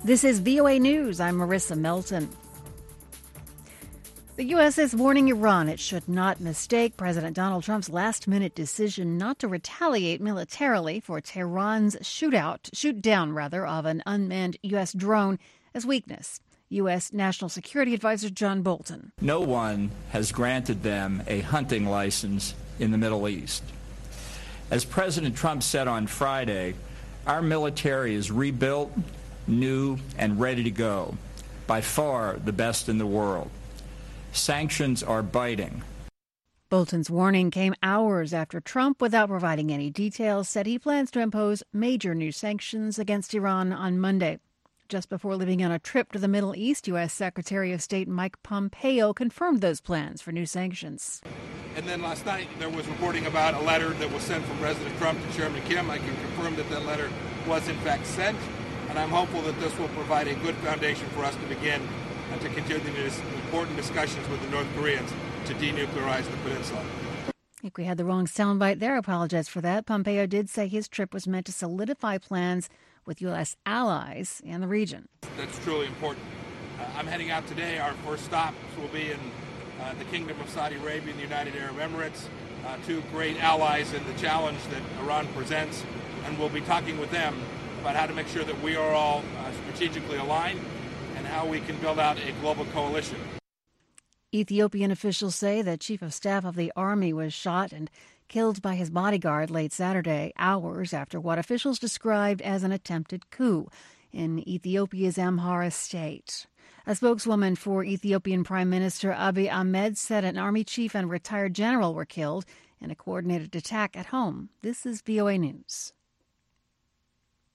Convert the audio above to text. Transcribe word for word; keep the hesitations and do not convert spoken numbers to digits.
This is V O A News. I'm Marissa Melton. The U S is warning Iran it should not mistake President Donald Trump's last-minute decision not to retaliate militarily for Tehran's shootout, shoot down rather, of an unmanned U S drone as weakness. U S. National Security Advisor John Bolton. No one has granted them a hunting license in the Middle East. As President Trump said on Friday, our military is rebuilt, new, and ready to go, by far the best in the world. Sanctions are biting. Bolton's warning came hours after Trump, without providing any details, said he plans to impose major new sanctions against Iran on Monday. Just before leaving on a trip to the Middle East, U S. Secretary of State Mike Pompeo confirmed those plans for new sanctions. And then last night there was reporting about a letter that was sent from President Trump to Chairman Kim. I can confirm that that letter was in fact sent, and I'm hopeful that this will provide a good foundation for us to begin and to continue these important discussions with the North Koreans to denuclearize the peninsula. I think we had the wrong soundbite there. I apologize for that. Pompeo did say his trip was meant to solidify plans with U S allies in the region. That's truly important. Uh, I'm heading out today. Our first stops will be in uh, the Kingdom of Saudi Arabia and the United Arab Emirates, uh, two great allies in the challenge that Iran presents, and we'll be talking with them about how to make sure that we are all uh, strategically aligned and how we can build out a global coalition. Ethiopian officials say the chief of staff of the army was shot and killed by his bodyguard late Saturday, hours after what officials described as an attempted coup in Ethiopia's Amhara state. A spokeswoman for Ethiopian Prime Minister Abiy Ahmed said an army chief and retired general were killed in a coordinated attack at home. This is V O A News.